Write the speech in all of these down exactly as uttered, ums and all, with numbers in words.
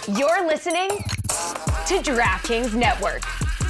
You're listening to DraftKings Network.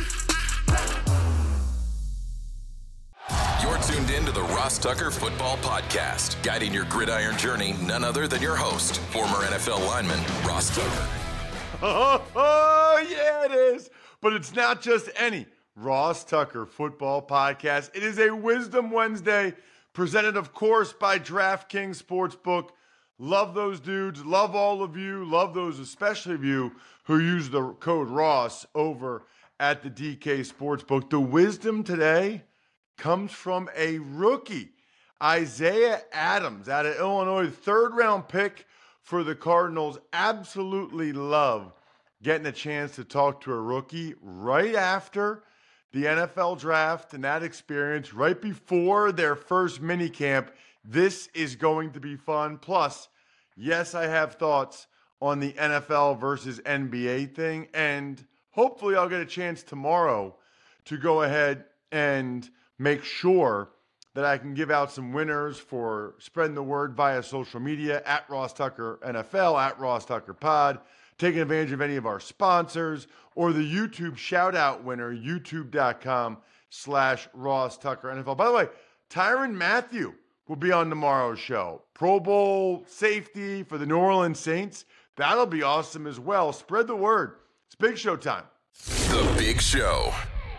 You're tuned in to the Ross Tucker Football Podcast, guiding your gridiron journey, none other than your host, former N F L lineman, Ross Tucker. Oh, oh, yeah, it is. But it's not just any Ross Tucker Football Podcast. It is a Wisdom Wednesday, presented, of course, by DraftKings Sportsbook. Love those dudes. Love all of you. Love those, especially of you who use the code Ross over at the D K Sportsbook. The wisdom today comes from a rookie, Isaiah Adams, out of Illinois, third round pick for the Cardinals. Absolutely love getting a chance to talk to a rookie right after the N F L draft and that experience, right before their first mini camp. This is going to be fun. Plus, yes, I have thoughts on the N F L versus N B A thing, and hopefully I'll get a chance tomorrow to go ahead and make sure that I can give out some winners for spreading the word via social media, at Ross Tucker N F L, at Ross Tucker Pod, taking advantage of any of our sponsors, or the YouTube shout-out winner, youtube.com slash Ross Tucker N F L. By the way, Tyrann Mathieu will be on tomorrow's show. Pro Bowl safety for the New Orleans Saints. That'll be awesome as well. Spread the word. It's Big Show time. The Big Show.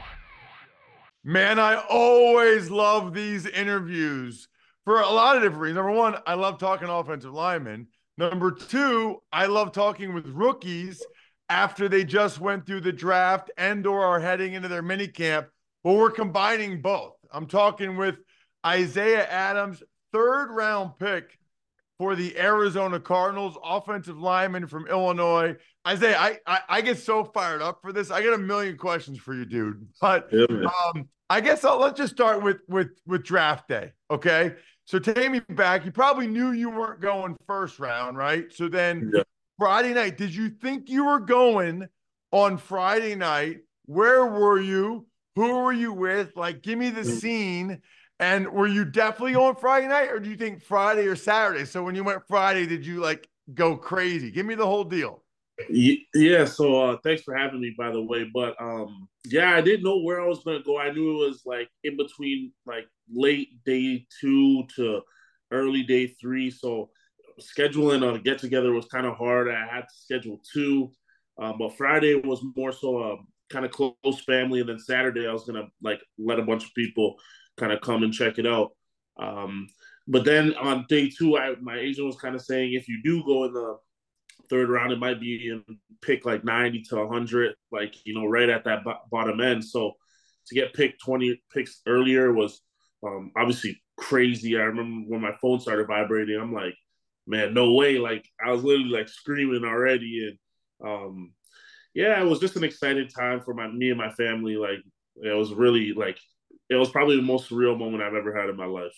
Man, I always love these interviews for a lot of different reasons. Number one, I love talking offensive linemen. Number two, I love talking with rookies after they just went through the draft and or are heading into their mini camp. Well, we're combining both. I'm talking with Isaiah Adams, third round pick for the Arizona Cardinals, offensive lineman from Illinois. Isaiah, I, I, I get so fired up for this. I got a million questions for you, dude. But yeah, um, I guess I'll, let's just start with, with, with draft day, okay? So take me back. You probably knew you weren't going first round, right? So then yeah. Friday night, did you think you were going on Friday night? Where were you? Who were you with? Like, give me the scene. And were you definitely going Friday night, or do you think Friday or Saturday? So when you went Friday, did you like go crazy? Give me the whole deal. Yeah, so uh, thanks for having me, by the way. But um, yeah, I didn't know where I was going to go. I knew it was like in between like late day two to early day three. So scheduling a get together was kind of hard. I had to schedule two, uh, but Friday was more so a kind of close family, and then Saturday I was gonna like let a bunch of people kind of come and check it out. Um, but then on day two, I, my agent was kind of saying if you do go in the third round, it might be in pick like ninety to one hundred, like, you know, right at that b- bottom end. So to get picked twenty picks earlier was um, obviously crazy. I remember when my phone started vibrating, I'm like, man, no way. Like, I was literally like screaming already. And um, yeah, it was just an exciting time for my me and my family. Like, it was really like, it was probably the most surreal moment I've ever had in my life.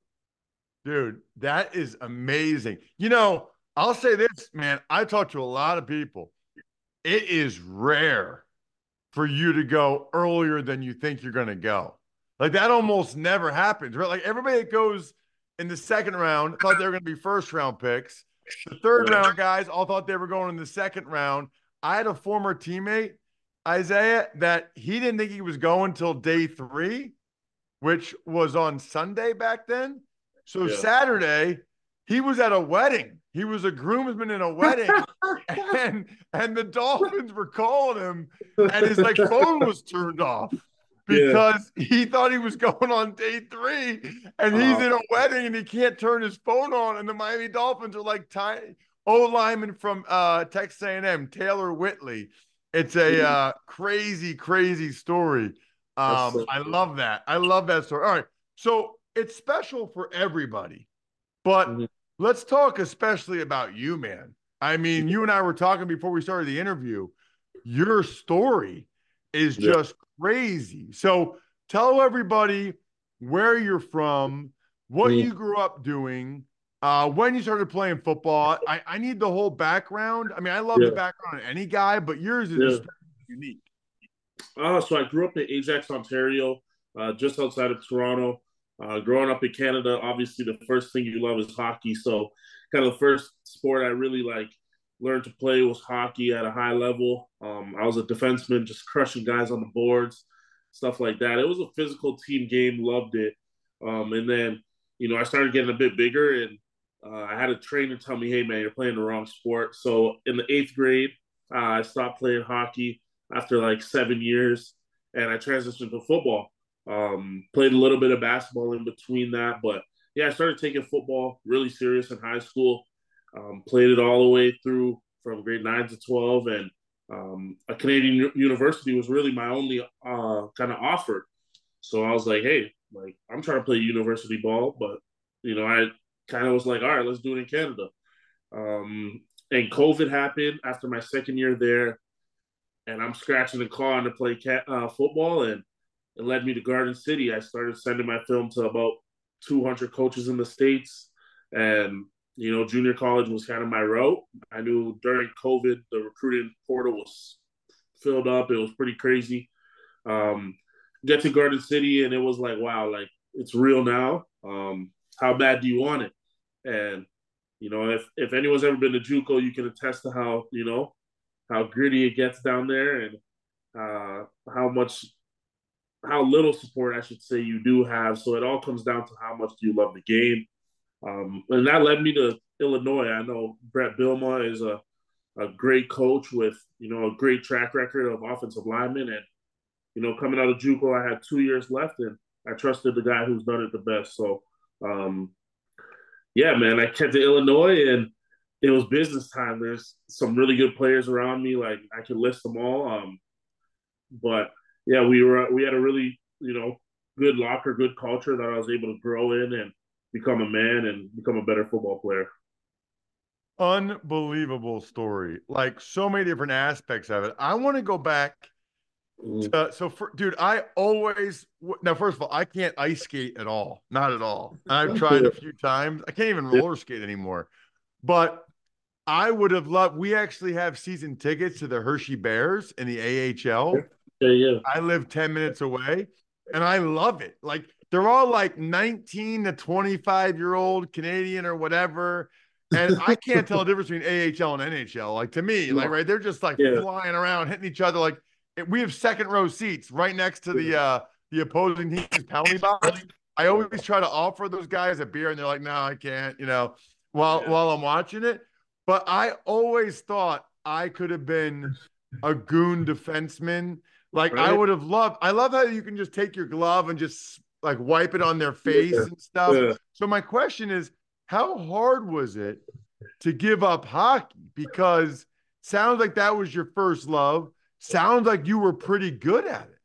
Dude, that is amazing. You know, I'll say this, man. I talk to a lot of people. It is rare for you to go earlier than you think you're going to go. Like, that almost never happens, right? Like, everybody that goes in the second round thought they were going to be first round picks. The third round guys all thought they were going in the second round. I had a former teammate, Isaiah, that he didn't think he was going till day three, which was on Sunday back then. So yeah. Saturday, he was at a wedding. He was a groomsman in a wedding, and and the Dolphins were calling him, and his like phone was turned off because yeah. he thought he was going on day three, and he's uh, in a wedding and he can't turn his phone on. And the Miami Dolphins are like tiny O lineman from uh, Texas A and M, Taylor Whitley. It's a uh, crazy, crazy story. Um, so I love that. I love that story. All right, so it's special for everybody, but. Mm-hmm. Let's talk especially about you, man. I mean, you and I were talking before we started the interview. Your story is yeah. just crazy. So tell everybody where you're from, what yeah. you grew up doing, uh, when you started playing football. I, I need the whole background. I mean, I love yeah. the background of any guy, but yours is yeah. unique. Uh, so I grew up in Ajax, Ontario, uh, just outside of Toronto. Uh, growing up in Canada, obviously the first thing you love is hockey. So kind of the first sport I really like learned to play was hockey at a high level. Um, I was a defenseman, just crushing guys on the boards, stuff like that. It was a physical team game, loved it. Um, and then, you know, I started getting a bit bigger, and uh, I had a trainer tell me, hey, man, you're playing the wrong sport. So in the eighth grade, uh, I stopped playing hockey after like seven years, and I transitioned to football. Um, played a little bit of basketball in between that, but yeah, I started taking football really serious in high school. Um, played it all the way through from grade nine to twelve, and um, a Canadian u- university was really my only uh, kind of offer. So I was like, hey, like I'm trying to play university ball, but you know, I kind of was like, all right, let's do it in Canada. Um, and COVID happened after my second year there, and I'm scratching and clawing to play cat, uh, football, and it led me to Garden City. I started sending my film to about two hundred coaches in the States, and you know, junior college was kind of my route. I knew during COVID, the recruiting portal was filled up. It was pretty crazy. Um, get to Garden City, and it was like, wow, like it's real now. Um, how bad do you want it? And you know, if if anyone's ever been to JUCO, you can attest to how you know how gritty it gets down there, and uh, how much, how little support I should say you do have. So it all comes down to how much do you love the game. Um, and that led me to Illinois. I know Brett Bilma is a, a great coach with, you know, a great track record of offensive linemen. And, you know, coming out of JUCO, I had two years left, and I trusted the guy who's done it the best. So, um, yeah, man, I kept to Illinois, and it was business time. There's some really good players around me. Like, I could list them all. Um, but, yeah, we were we had a really, you know, good locker, good culture that I was able to grow in and become a man and become a better football player. Unbelievable story. Like so many different aspects of it. I want to go back Mm. to, so for, dude, I always, now, first of all, I can't ice skate at all. Not at all. I've tried a few times. I can't even roller skate anymore. But I would have loved, we actually have season tickets to the Hershey Bears in the A H L. Yeah, yeah. I live ten minutes away, and I love it. Like, they're all like nineteen to twenty-five year old Canadian or whatever. And I can't tell the difference between A H L and N H L. Like, to me, like, right, they're just like Yeah. flying around, hitting each other. Like, we have second row seats right next to the uh the opposing team's penalty box. I always try to offer those guys a beer, and they're like, no, I can't, you know, while Yeah. while I'm watching it. But I always thought I could have been a goon defenseman. Like, I Right. would have loved, I love how you can just take your glove and just like wipe it on their face Yeah. and stuff. Yeah. So my question is, how hard was it to give up hockey? Because sounds like that was your first love. Sounds like you were pretty good at it.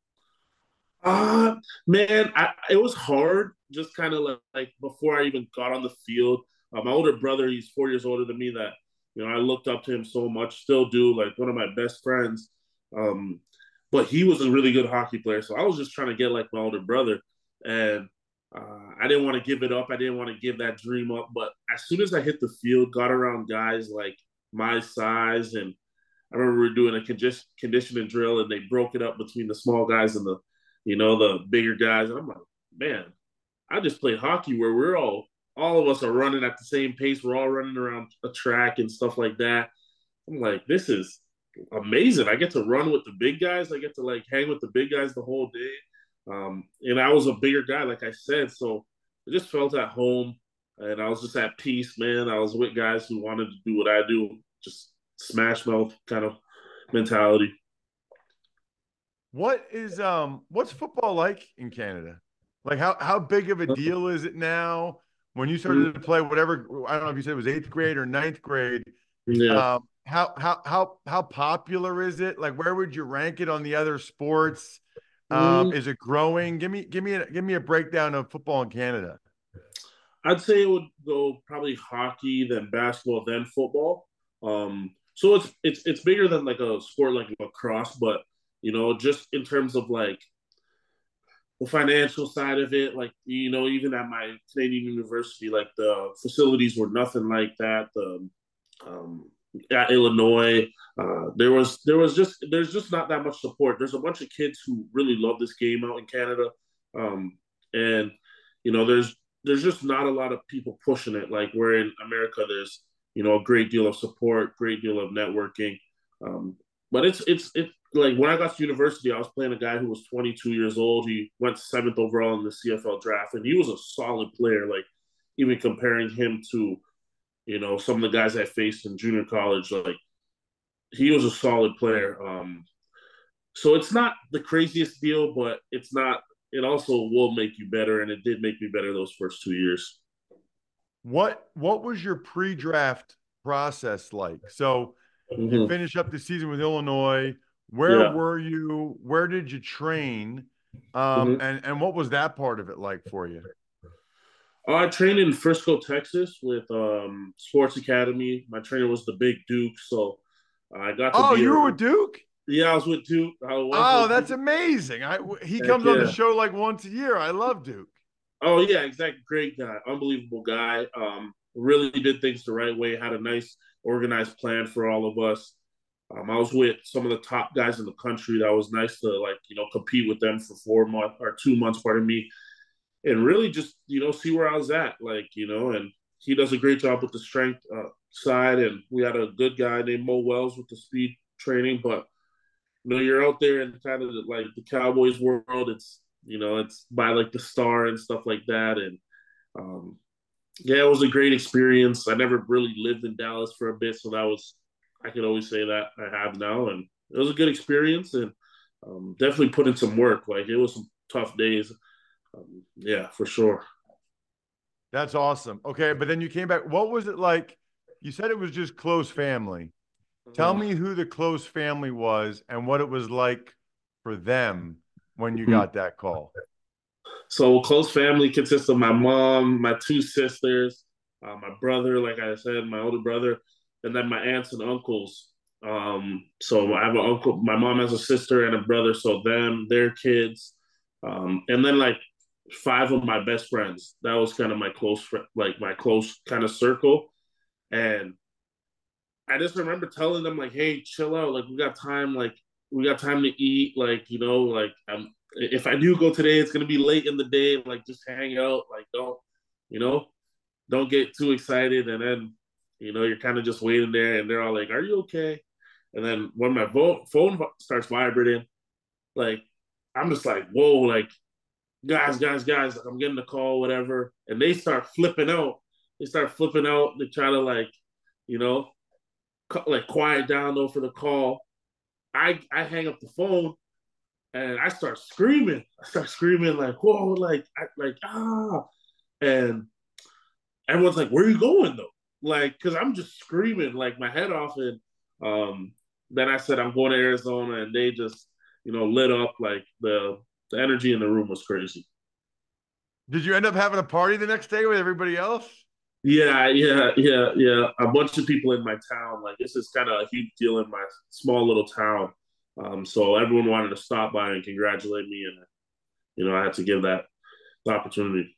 Uh, man, I, it was hard just kind of like, like before I even got on the field. Uh, my older brother, he's four years older than me, that, you know, I looked up to him so much, still do, like one of my best friends. Um, but he was a really good hockey player. So I was just trying to get like my older brother. And uh, I didn't want to give it up. I didn't want to give that dream up. But as soon as I hit the field, got around guys like my size, and I remember we were doing a condi- conditioning drill, and they broke it up between the small guys and the, you know, the bigger guys. And I'm like, man, I just played hockey where we're all, all of us are running at the same pace. We're all running around a track and stuff like that. I'm like, this is amazing. I get to run with the big guys. I get to like hang with the big guys the whole day. Um, and I was a bigger guy, like I said. So I just felt at home, and I was just at peace, man. I was with guys who wanted to do what I do, just smash mouth kind of mentality. What is um what's football like in Canada? Like, how how big of a deal is it now? When you started to play, whatever, I don't know if you said it was eighth grade or ninth grade. Yeah. Um, how how how how popular is it? Like, where would you rank it on the other sports? Um, Mm, is it growing? Give me give me a, give me a breakdown of football in Canada. I'd say it would go probably hockey, then basketball, then football. Um, so it's it's it's bigger than like a sport like lacrosse, but you know, just in terms of like the financial side of it, like, you know, even at my Canadian university, like the facilities were nothing like that. The um, at Illinois, uh, there was there was just there's just not that much support. There's a bunch of kids who really love this game out in Canada, um, and you know, there's there's just not a lot of people pushing it. Like, where in America, there's you know, a great deal of support, great deal of networking. Um, but it's it's it's like when I got to university, I was playing a guy who was twenty-two years old. He went seventh overall in the C F L draft, and he was a solid player. Like even comparing him to, you know, some of the guys I faced in junior college, like he was a solid player. Um, so it's not the craziest deal, but it's not. It also will make you better, and it did make me better those first two years. What What was your pre-draft process like? So Mm-hmm. you finish up the season with Illinois. Where Yeah. were you? Where did you train? Um, Mm-hmm. and and what was that part of it like for you? I trained in Frisco, Texas, with um, Sports Academy. My trainer was the Big Duke, so I got to. Oh, be you a, were with Duke? Yeah, I was with Duke. I was Oh, with that's Duke. amazing. I he Heck comes on the yeah. show like once a year. I love Duke. Oh yeah, exactly. Great guy, unbelievable guy. Um, really did things the right way. Had a nice, organized plan for all of us. Um, I was with some of the top guys in the country. That was nice to like you know compete with them for four months or two months, pardon me, and really just you know see where I was at. Like you know, and he does a great job with the strength uh, side, and we had a good guy named Mo Wells with the speed training. But you know, you're out there in kind of like the Cowboys world. It's you know, it's by like the star and stuff like that, and um, yeah, it was a great experience. I never really lived in Dallas for a bit, so that was I could always say that I have now, and it was a good experience, and um, definitely put in some work. Like it was some tough days. Um, yeah, for sure. That's awesome. Okay, but then you came back. What was it like? You said it was just close family. Tell Uh, me who the close family was and what it was like for them when you got that call. So close family consists of my mom, my two sisters, uh, my brother, like I said, my older brother, and then my aunts and uncles. Um, so I have an uncle. My mom has a sister and a brother. So them, their kids, um, and then like five of my best friends. That was kind of my close, fr- like my close kind of circle. And I just remember telling them like, "Hey, chill out. Like we got time. Like we got time to eat. Like you know, like I'm." If I do go today, it's gonna be late in the day. Like just hang out. Like don't, you know, don't get too excited. And then, you know, you're kind of just waiting there, and they're all like, "Are you okay?" And then when my vo- phone starts vibrating, like I'm just like, "Whoa!" Like guys, guys, guys, like, I'm getting the call, whatever. And they start flipping out. They start flipping out. They try to like, you know, like quiet down though for the call. I I hang up the phone and I start screaming. I start screaming like, "Whoa!" Like, I, like ah, and everyone's like, "Where are you going though?" Like, because I'm just screaming like my head off, and um, then I said I'm going to Arizona, and they just, you know, lit up. Like the the energy in the room was crazy. Did you end up having a party the next day with everybody else? Yeah, yeah, yeah, yeah. A bunch of people in my town. Like this is kind of a huge deal in my small little town. Um, so everyone wanted to stop by and congratulate me, and you know I had to give that the opportunity.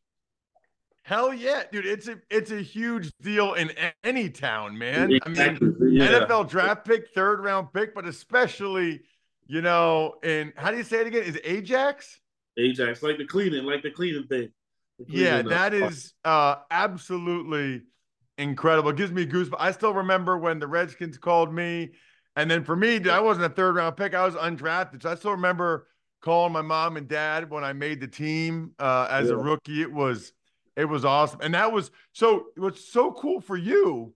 Hell yeah, dude. It's a it's a huge deal in any town, man. I mean, Exactly. Yeah. N F L draft pick, third round pick, but especially, you know, in how do you say it again? Is it Ajax? Ajax, like the cleaning, like the cleaning thing. The Yeah, cleaning, that uh, is uh absolutely incredible. It gives me goosebumps. I still remember when the Redskins called me. And then for me, dude, I wasn't a third round pick. I was undrafted. So I still remember calling my mom and dad when I made the team uh, as a yeah. rookie. It was it was awesome. And that was so what's so cool for you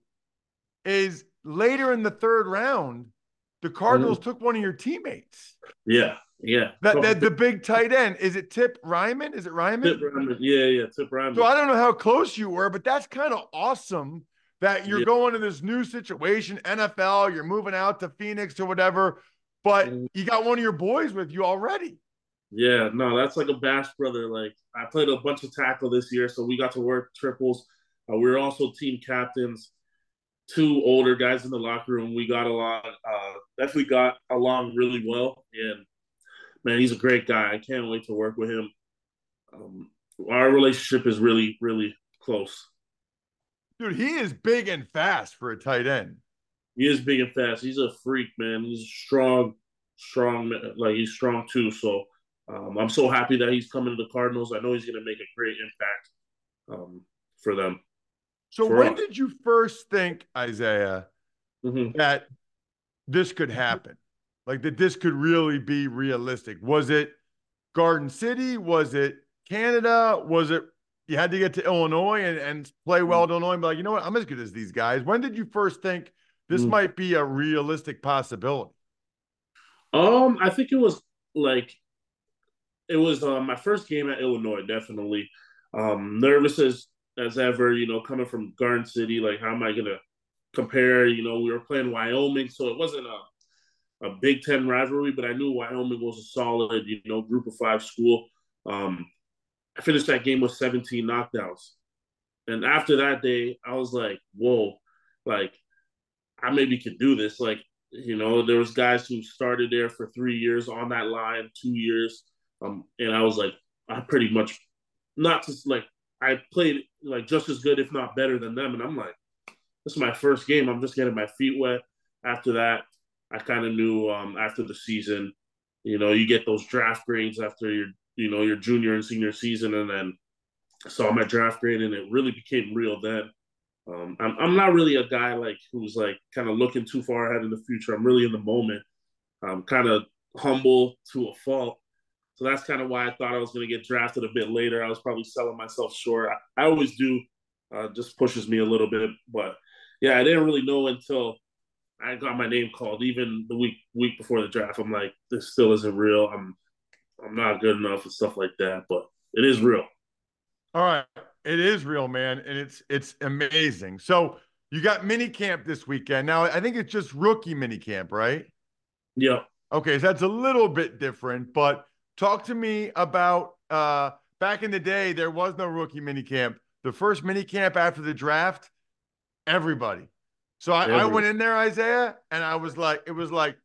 is later in the third round, the Cardinals Mhm. took one of your teammates. Yeah, yeah. That, Couple that the big tight end. Is it Tip Ryman? Is it Ryman? Tip Ryman. Yeah, yeah. Tip Ryman. So I don't know how close you were, but that's kind of awesome that you're Yeah. going to this new situation, N F L, you're moving out to Phoenix or whatever, but Mhm. you got one of your boys with you already. Yeah, no, that's like a Bash brother. Like I played a bunch of tackle this year, so we got to work triples. Uh, we were also team captains. Two older guys in the locker room. We got along. Uh, definitely got along really well. And man, he's a great guy. I can't wait to work with him. Um, our relationship is really, really close. Dude, he is big and fast for a tight end. He is big and fast. He's a freak, man. He's strong, strong. Like he's strong too. So um, I'm so happy that he's coming to the Cardinals. I know he's going to make a great impact um, for them. So for when us. did you first think, Isaiah, Mm-hmm. that this could happen? Like that this could really be realistic? Was it Garden City? Was it Canada? Was it you had to get to Illinois and, and play well at Illinois and be like, you know what, I'm as good as these guys? When did you first think this Mm-hmm. might be a realistic possibility? Um, I think it was like it was uh, my first game at Illinois. Definitely, um, nervous as as ever. You know, coming from Garden City, like how am I gonna compare? You know, we were playing Wyoming, so it wasn't a, a Big Ten rivalry, but I knew Wyoming was a solid, you know, Group of Five school. Um, I finished that game with seventeen knockdowns, and after that day, I was like, whoa, like I maybe could do this. Like, you know, there was guys who started there for three years on that line, two years. Um, and I was like, I pretty much not just like I played like just as good, if not better than them. And I'm like, this is my first game. I'm just getting my feet wet. After that, I kind of knew um, after the season, you know, you get those draft grades after your, you know, your junior and senior season, and then I saw my draft grade, and it really became real then. Um, I'm I'm not really a guy like who's like kind of looking too far ahead in the future. I'm really in the moment. I'm kind of humble to a fault. So that's kind of why I thought I was going to get drafted a bit later. I was probably selling myself short. I, I always do. Uh, just pushes me a little bit. But yeah, I didn't really know until I got my name called. Even the week week before the draft, I'm like, this still isn't real. I'm I'm not good enough and stuff like that. But it is real. All right. It is real, man. And it's it's amazing. So you got mini camp this weekend. Now, I think it's just rookie mini camp, right? Yeah. Okay, so that's a little bit different, but talk to me about uh back in the day, there was no rookie mini camp. The first mini camp after the draft, everybody. So I, I Every, went in there, Isaiah, and I was like, it was like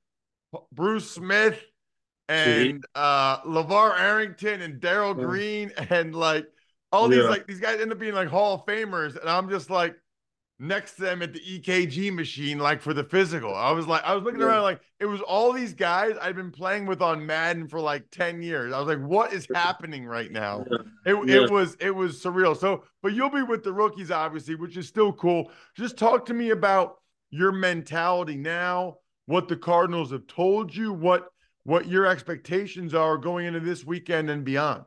Bruce Smith mm-hmm. and uh LeVar Arrington and Daryl Green and like all these Yeah. like these guys end up being like Hall of Famers, and I'm just like next to them at the E K G machine, like for the physical. I was like, I was looking Yeah. around like it was all these guys I'd been playing with on Madden for like ten years. I was like, what is happening right now? Yeah. It, Yeah. it was it was surreal. So, but you'll be with the rookies, obviously, which is still cool. Just talk to me about your mentality now, what the Cardinals have told you, what what your expectations are going into this weekend and beyond.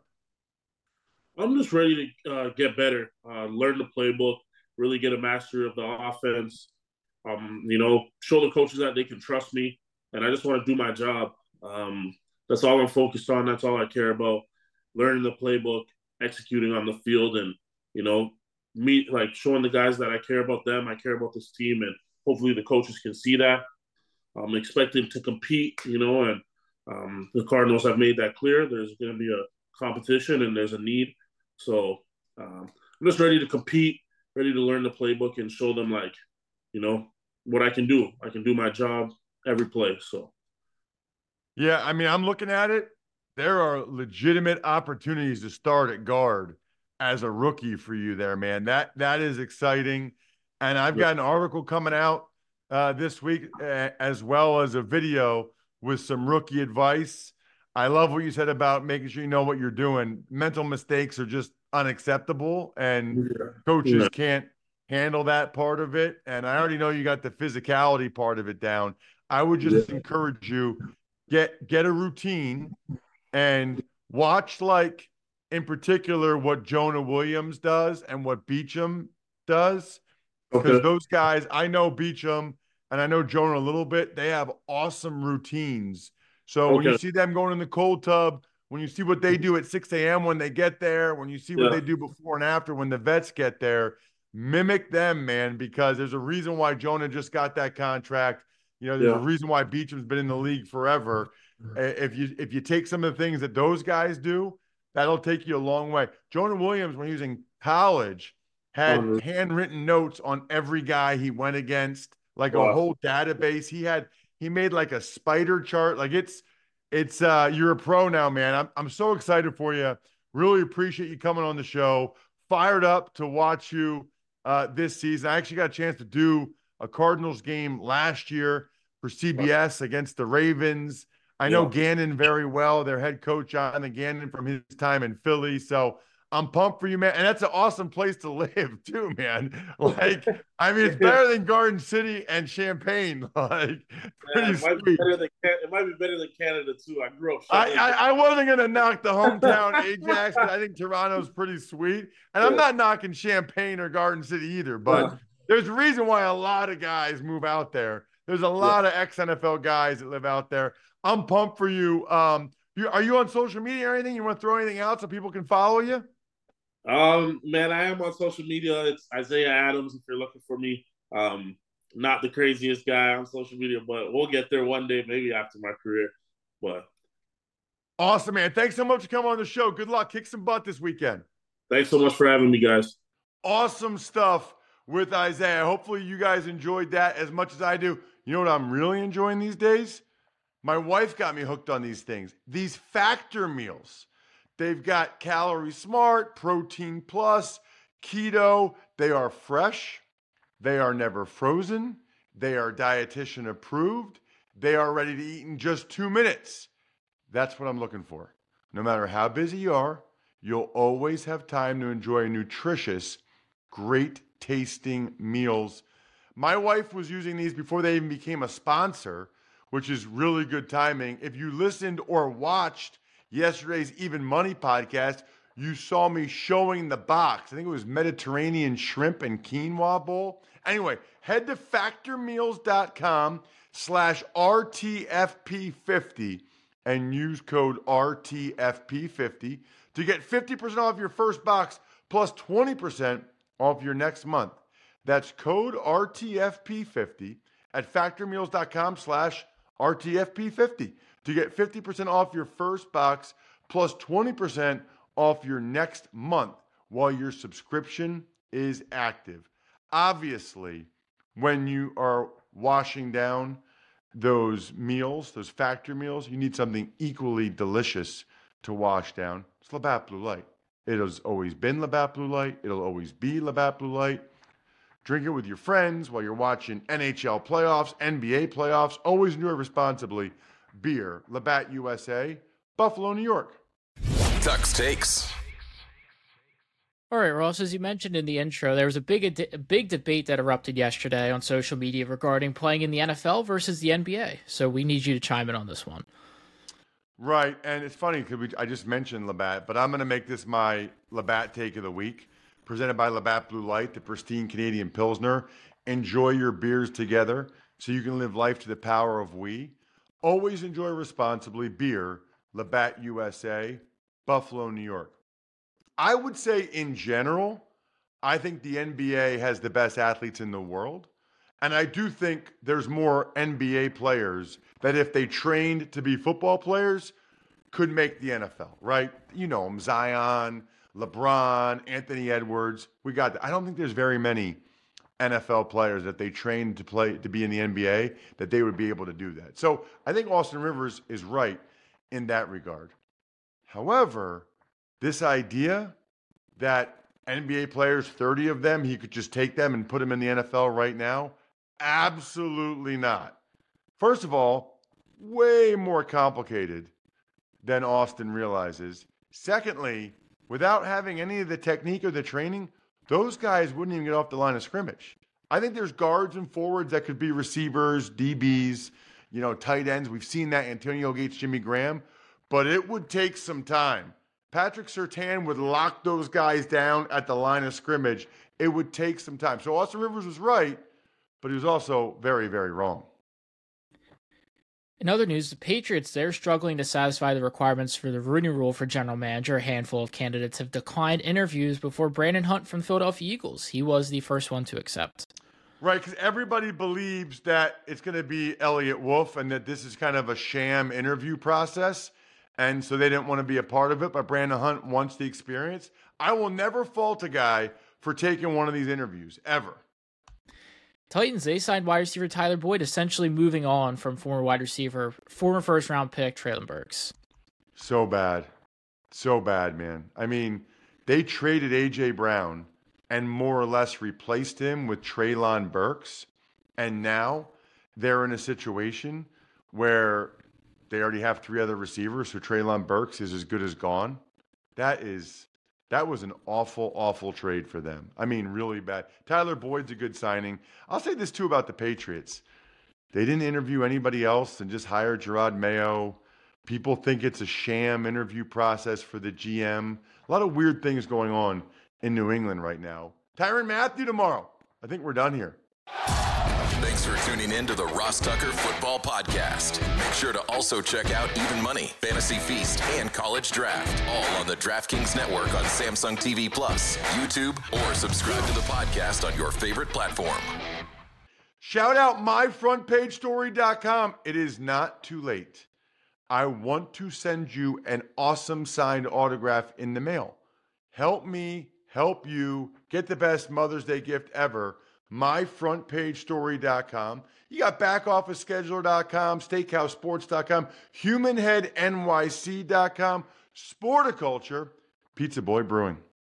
I'm just ready to uh, get better, uh, learn the playbook, really get a mastery of the offense. Um, you know, show the coaches that they can trust me, and I just want to do my job. Um, that's all I'm focused on. That's all I care about. Learning the playbook, executing on the field, and you know, me like showing the guys that I care about them. I care about this team, and hopefully the coaches can see that. I'm expecting to compete, you know, and um, the Cardinals have made that clear. There's going to be a competition, and there's a need. So um, I'm just ready to compete, ready to learn the playbook and show them like, you know, what I can do. I can do my job every play. So Yeah, I mean, I'm looking at it. There are legitimate opportunities to start at guard as a rookie for you there, man. That that is exciting. And I've got an article coming out uh, this week, uh, as well as a video with some rookie advice. I love what you said about making sure you know what you're doing. Mental mistakes are just unacceptable, and yeah. coaches Yeah. can't handle that part of it. And I already know you got the physicality part of it down. I would just Yeah. encourage you get get a routine and watch, like in particular what Jonah Williams does and what Beachum does, because Okay. those guys, I know Beachum and I know Jonah a little bit. They have awesome routines. So when you Okay. see them going in the cold tub, when you see what they do at six a.m. when they get there, when you see what Yeah. they do before and after when the vets get there, mimic them, man, because there's a reason why Jonah just got that contract. You know, there's a Yeah. reason why Beacham's been in the league forever. If you if you take some of the things that those guys do, that'll take you a long way. Jonah Williams, when he was in college, had Um, handwritten notes on every guy he went against, like a wow. whole database. He had he made like a spider chart. Like it's it's uh you're a pro now, man. I'm I'm so excited for you. Really appreciate you coming on the show. Fired up to watch you uh this season. I actually got a chance to do a Cardinals game last year for C B S against the Ravens. I know Yeah. Gannon very well, their head coach, Jonathan Gannon, from his time in Philly. So I'm pumped for you, man. And that's an awesome place to live, too, man. Like, I mean, it's better than Garden City and Champaign. Like, pretty Yeah, it, might be sweet. better than, it might be better than Canada, too. I grew up. I, I, I wasn't going to knock the hometown Ajax, but I think Toronto's pretty sweet. And I'm not knocking Champaign or Garden City either, but uh, there's a reason why a lot of guys move out there. There's a lot yeah. of ex-N F L guys that live out there. I'm pumped for you. Um, you. Are you on social media or anything? You want to throw anything out so people can follow you? Um, man, I am on social media. It's Isaiah Adams if you're looking for me. Um, not the craziest guy on social media, but we'll get there one day, maybe after my career. But awesome, man. Thanks so much for coming on the show. Good luck. Kick some butt this weekend. Thanks so much for having me, guys. Awesome stuff with Isaiah. Hopefully you guys enjoyed that as much as I do. You know what I'm really enjoying these days? My wife got me hooked on these things. These Factor meals. They've got Calorie Smart, Protein Plus, Keto. They are fresh. They are never frozen. They are dietitian approved. They are ready to eat in just two minutes. That's what I'm looking for. No matter how busy you are, you'll always have time to enjoy nutritious, great tasting meals. My wife was using these before they even became a sponsor, which is really good timing. If you listened or watched yesterday's Even Money podcast, you saw me showing the box. I think it was Mediterranean shrimp and quinoa bowl. Anyway, head to factormeals.com slash RTFP50 and use code R T F P fifty to get fifty percent off your first box plus twenty percent off your next month. That's code R T F P fifty at factormeals.com slash RTFP50 to get fifty percent off your first box plus twenty percent off your next month while your subscription is active. Obviously, when you are washing down those meals, those Factor meals, you need something equally delicious to wash down. It's Labatt Blue Light. It has always been Labatt Blue Light. It'll always be Labatt Blue Light. Drink it with your friends while you're watching N H L playoffs, N B A playoffs. Always enjoy responsibly. Beer, Labatt U S A, Buffalo, New York. Tux Takes. All right, Ross, as you mentioned in the intro, there was a big a big debate that erupted yesterday on social media regarding playing in the N F L versus the N B A. So we need you to chime in on this one. Right, and it's funny because I just mentioned Labatt, but I'm going to make this my Labatt Take of the Week, presented by Labatt Blue Light, the pristine Canadian Pilsner. Enjoy your beers together so you can live life to the power of we. Always enjoy responsibly. Beer, Labatt U S A, Buffalo, New York. I would say in general, I think the N B A has the best athletes in the world. And I do think there's more N B A players that if they trained to be football players could make the N F L, right? You know them, Zion, LeBron, Anthony Edwards. We got that. I don't think there's very many N F L players that they trained to play to be in the N B A that they would be able to do that. So I think Austin Rivers is right in that regard. However, this idea that N B A players, thirty of them, he could just take them and put them in the N F L right now, absolutely not. First of all, way more complicated than Austin realizes. Secondly, without having any of the technique or the training, those guys wouldn't even get off the line of scrimmage. I think there's guards and forwards that could be receivers, D Bs, you know, tight ends. We've seen that, Antonio Gates, Jimmy Graham, but it would take some time. Patrick Surtain would lock those guys down at the line of scrimmage. It would take some time. So Austin Rivers was right, but he was also very, very wrong. In other news, the Patriots, they're struggling to satisfy the requirements for the Rooney Rule for general manager. A handful of candidates have declined interviews before Brandon Hunt from the Philadelphia Eagles. He was the first one to accept. Right, because everybody believes that it's going to be Elliott Wolf and that this is kind of a sham interview process. And so they didn't want to be a part of it, but Brandon Hunt wants the experience. I will never fault a guy for taking one of these interviews, ever. Titans, they signed wide receiver Tyler Boyd, essentially moving on from former wide receiver, former first-round pick Treylon Burks. So bad. So bad, man. I mean, they traded A J. Brown and more or less replaced him with Treylon Burks, and now they're in a situation where they already have three other receivers, so Treylon Burks is as good as gone. That is That was an awful, awful trade for them. I mean, really bad. Tyler Boyd's a good signing. I'll say this, too, about the Patriots. They didn't interview anybody else and just hired Gerard Mayo. People think it's a sham interview process for the G M. A lot of weird things going on in New England right now. Tyrann Mathieu tomorrow. I think we're done here. Thanks for tuning in to the Ross Tucker Football Podcast. Make sure to also check out Even Money, Fantasy Feast, and College Draft, all on the DraftKings Network on Samsung T V Plus, YouTube, or subscribe to the podcast on your favorite platform. Shout out my front page story dot com. It is not too late. I want to send you an awesome signed autograph in the mail. Help me help you get the best Mother's Day gift ever. my front page story dot com. You got back office scheduler dot com, steakhouse sports dot com, human head N Y C dot com, Sporticulture, Pizza Boy Brewing.